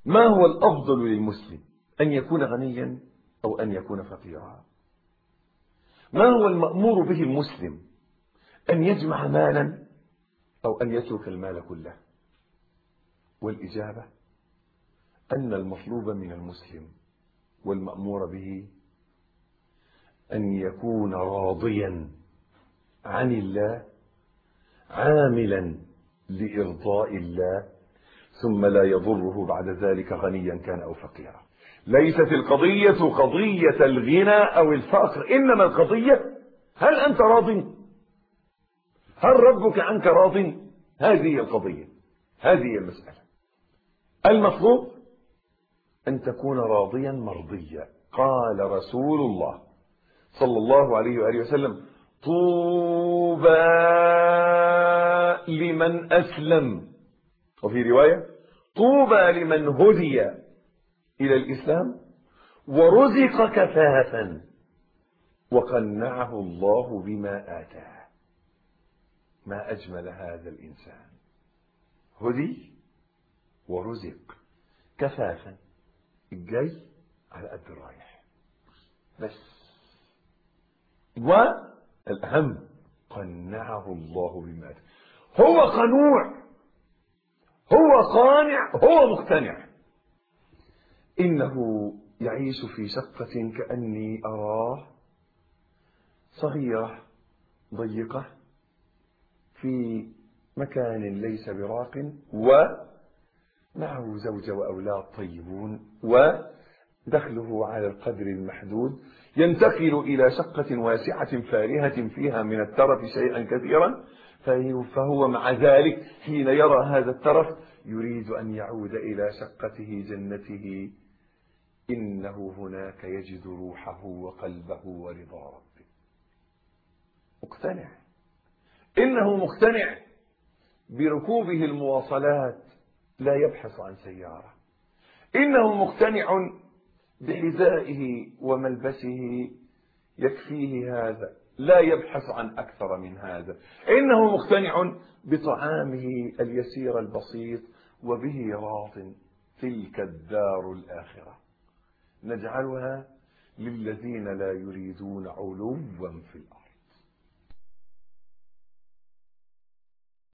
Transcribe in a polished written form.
ما هو الأفضل للمسلم، أن يكون غنيا أو أن يكون فقيرا؟ ما هو المأمور به المسلم، أن يجمع مالا أو أن يترك المال كله؟ والإجابة أن المطلوب من المسلم والمأمور به أن يكون راضيا عن الله عاملا لإرضاء الله، ثم لا يضره بعد ذلك غنيا كان أو فقيرا. ليست القضية قضية الغنى أو الفقر، إنما القضية هل أنت راض؟ هل ربك عنك راض؟ هذه القضية، هذه المسألة. المطلوب أن تكون راضيا مرضيا. قال رسول الله صلى الله عليه وآله وسلم: طوبى لمن أسلم، وفي رواية: طوبى لمن هدي إلى الإسلام ورزق كفافا وقنعه الله بما آتاه. ما أجمل هذا الإنسان، هدي ورزق كفافا، الجاي على قد الرايح بس، والأهم قنعه الله بما آتاه. هو قنوع، هو قانع، هو مقتنع. إنه يعيش في شقة كأني أراه صغيرة ضيقة في مكان ليس براق، ومعه زوجة وأولاد طيبون، ودخله على القدر المحدود، ينتقل إلى شقة واسعة فارهة فيها من الترف شيئا كثيرا، فهو مع ذلك حين يرى هذا الترف يريد أن يعود إلى شقته جنته. إنه هناك يجد روحه وقلبه ورضا ربه. مقتنع، إنه مقتنع بركوبه المواصلات، لا يبحث عن سيارة. إنه مقتنع بحذائه وملبسه، يكفيه هذا، لا يبحث عن أكثر من هذا. إنه مقتنع بطعامه اليسير البسيط وبه راض. تلك الدار الآخرة نجعلها للذين لا يريدون علوا في الأرض.